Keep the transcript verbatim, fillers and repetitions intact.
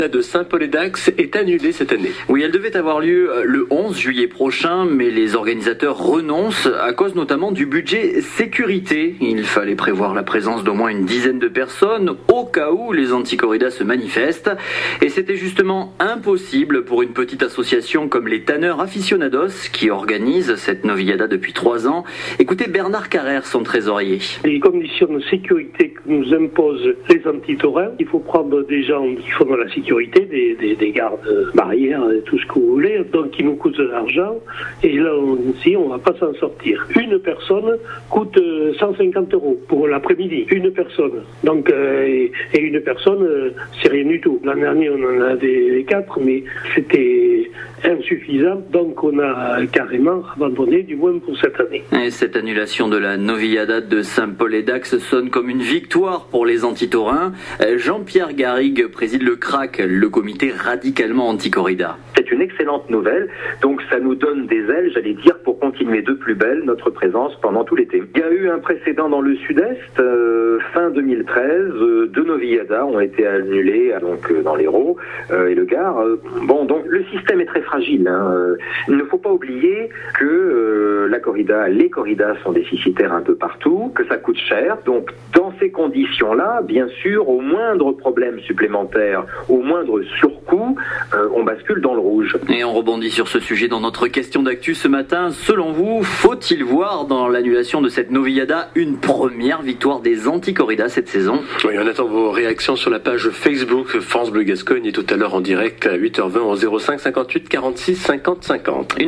de Saint-Paul-et-Dax est annulée cette année. Oui, elle devait avoir lieu le onze juillet prochain, mais les organisateurs renoncent à cause notamment du budget sécurité. Il fallait prévoir la présence d'au moins une dizaine de personnes au cas où les anti-corridas se manifestent. Et c'était justement impossible pour une petite association comme les Tanneurs Aficionados qui organise cette Novillada depuis trois ans. Écoutez Bernard Carrère, son trésorier. Les conditions de sécurité que nous imposent les anti-taurins, il faut prendre des gens qui font de la sécurité, des, des, des gardes barrières, tout ce que vous voulez, donc qui nous coûtent de l'argent, et là on dit on va pas s'en sortir. Une personne coûte cent cinquante euros pour l'après-midi, une personne. Donc euh, et, et une personne, euh, c'est rien du tout. L'an dernier on en avait quatre, mais c'était insuffisant, donc on a carrément abandonné, du moins pour cette année. Et cette annulation de la Novillada de Saint-Paul-et-Dax sonne comme une victoire pour les anti-taurins. Jean-Pierre Garrigue préside le C R A C, le comité radicalement anti-corrida. C'est une excellente nouvelle, donc ça nous donne des ailes, j'allais dire, pour continuer de plus belle notre présence pendant tout l'été. Il y a eu un précédent dans le sud-est, euh, fin deux mille treize, euh, deux Novilladas ont été annulées, donc euh, dans l'Hérault euh, et le Gard. Euh, bon, donc le système est très fragile. Hein. Euh, il ne faut pas oublier que euh, la corrida, les corridas sont déficitaires un peu partout, que ça coûte cher. Donc dans ces conditions-là, bien sûr, au moindre problème supplémentaire, au moindre surcoût, euh, on bascule dans le rouge. Et on rebondit sur ce sujet dans notre question d'actu ce matin. Selon vous, faut-il voir dans l'annulation de cette Novillada une première victoire des anti-corridas cette saison? Oui, on attend vos réactions sur la page Facebook France Bleu Gascogne et tout à l'heure en direct à huit heures vingt au zéro cinq cinquante-huit quarante-six cinquante cinquante.